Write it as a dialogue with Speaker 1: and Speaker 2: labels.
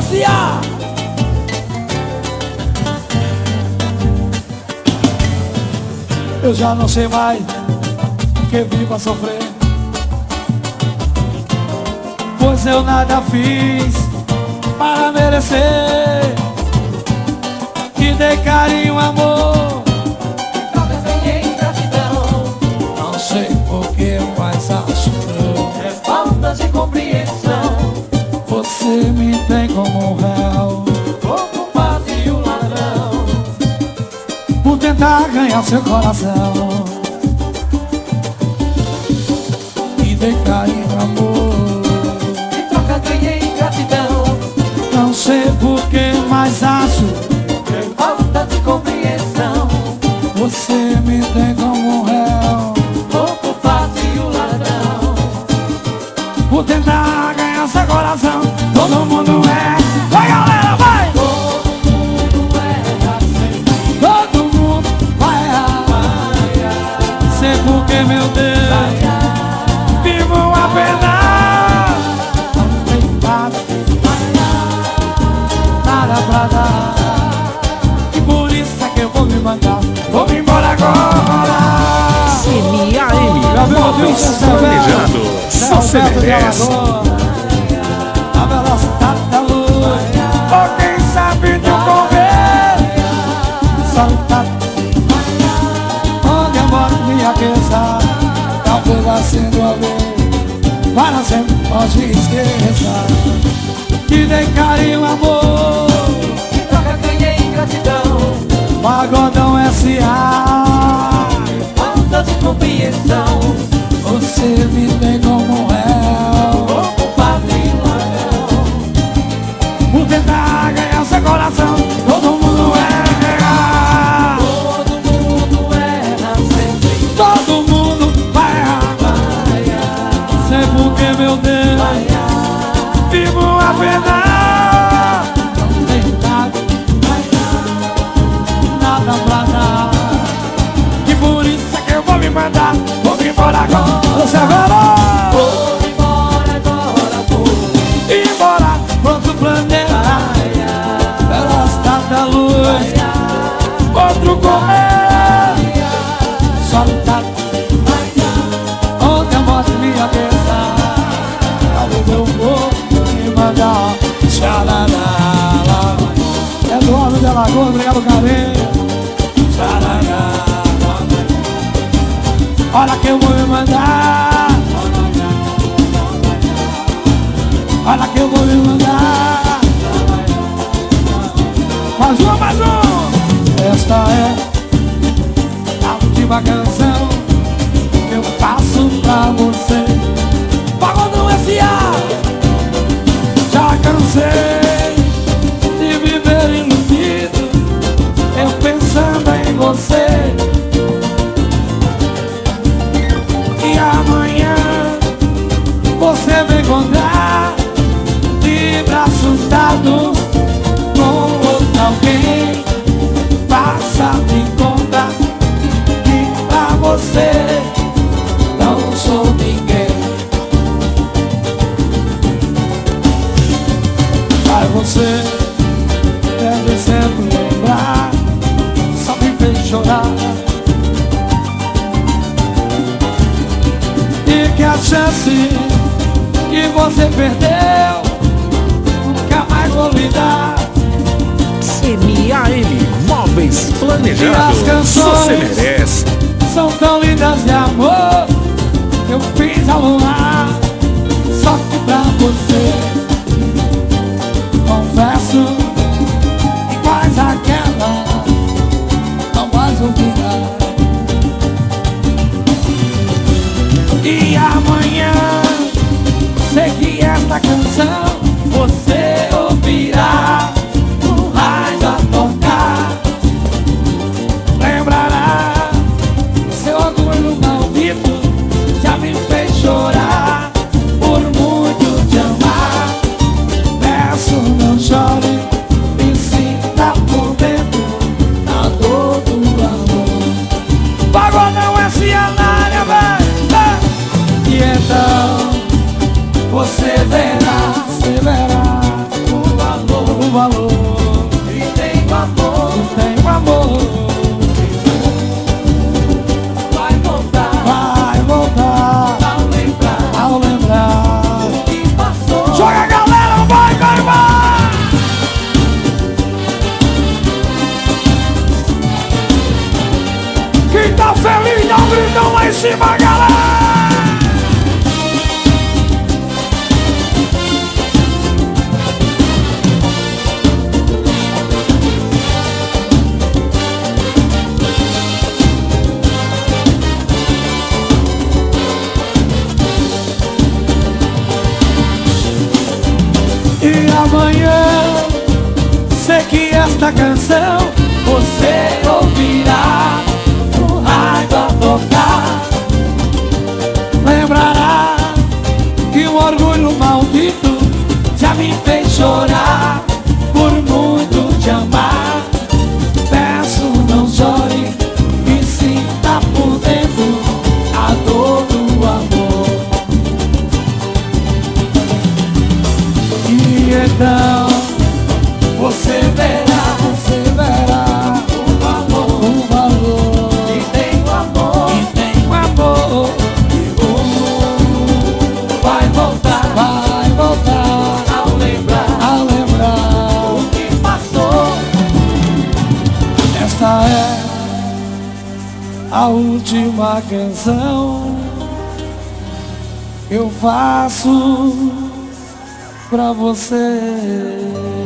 Speaker 1: S.A. Eu já não sei mais que vivo a sofrer, pois eu nada fiz para merecer. Te dei carinho, amor,
Speaker 2: troca ganhei gratidão.
Speaker 1: não sei por que faz a sofrer.
Speaker 2: É falta de compreensão.
Speaker 1: Você me tem como um réu,
Speaker 2: O culpado e o ladrão.
Speaker 1: por tentar ganhar seu coração. Te dei carinho, amor,
Speaker 2: Em troca ganhei gratidão.
Speaker 1: não sei por que, mas acho
Speaker 2: É falta de compreensão.
Speaker 1: você me tem como um réu,
Speaker 2: O culpado e o ladrão.
Speaker 1: por tentar ganhar seu coração. Todo mundo é. Vai, galera, vai!
Speaker 2: Todo mundo erra sempre.
Speaker 1: Todo mundo vai errar. Sei por que, meu Deus, vivo a penar. Não tem nada pra dar, e por isso é que eu vou me mandar. Vou me embora agora.
Speaker 3: CMAM, móveis planejados. Só você merece.
Speaker 1: A velocidade da luz, ou quem sabe de um convênio. Solta onde eu moro, me aqueça. Dá um pedacinho do aveiro, para sempre pode esquecer. Te dei carinho, amor,
Speaker 2: Em troca ganhei gratidão.
Speaker 1: Pagodão S.A.
Speaker 2: Falta de compreensão.
Speaker 1: Você me tem como réu,
Speaker 2: O culpado e o ladrão.
Speaker 1: por tentar ganhar seu coração. Todo mundo erra,
Speaker 2: Todo mundo erra sempre.
Speaker 1: todo mundo vai errar. Sei por que, meu Deus, vivo a penar. Não tem nada pra dar, e por isso é que eu vou me mandar. Vou me embora agora. Você agora
Speaker 2: Vou embora agora, vou.
Speaker 1: embora pro outro planeta, velocidade da luz, outro comer. Solta onde a morte me aqueça. Talvez eu vou me mandar. Xarará, Eduardo de Alagoas, obrigado, carinho. Xarará, olha que eu vou me mandar. Olha que eu vou me mandar. Mais um, mais um. Esta é a última canção que eu faço pra você. Pagodão S.A. Já cansei de viver iludido, eu pensando em você. E amanhã você vem encontrar de braços dados com outro alguém. Faça de conta que pra você não sou ninguém. Mas você deve sempre lembrar, só me fez chorar. E que a chance que você perdeu nunca mais vou lhe dar.
Speaker 3: CMAM, móveis
Speaker 1: E as
Speaker 3: planejados. Você
Speaker 1: canções
Speaker 3: merece.
Speaker 1: são tão lindas de amor, eu fiz ao luar, só que pra você. Confesso, iguais àquela, não mais ouvirá. E amanhã, sei que esta canção você ouvirá no rádio a tocar. Lembrará, seu orgulho maldito já me fez chorar por muito te amar. Peço, não chore, me sinta por dentro na dor do amor. Pagodão S.A. na área, vai! E então você verá o valor. valor.
Speaker 2: E tenho amor,
Speaker 1: Tenho amor,
Speaker 2: vai voltar
Speaker 1: vai voltar
Speaker 2: ao lembrar
Speaker 1: ao lembrar.
Speaker 2: o que passou.
Speaker 1: Joga, galera, vai, vai, vai! Quem tá feliz, dá um gritão lá em cima, galera! E amanhã, sei que esta canção
Speaker 2: Você ouvirá o rádio a tocar.
Speaker 1: lembrará que o orgulho maldito
Speaker 2: Já me fez chorar por muito te amar.
Speaker 1: peço não chore
Speaker 2: Me sinta por dentro a dor do amor.
Speaker 1: e então
Speaker 2: Você verá
Speaker 1: você verá
Speaker 2: o valor.
Speaker 1: o valor.
Speaker 2: E tenho amor,
Speaker 1: E tenho amor,
Speaker 2: vai voltar
Speaker 1: vai voltar
Speaker 2: ao lembrar
Speaker 1: a lembrar.
Speaker 2: o que passou.
Speaker 1: Esta é a última canção que eu faço pra você.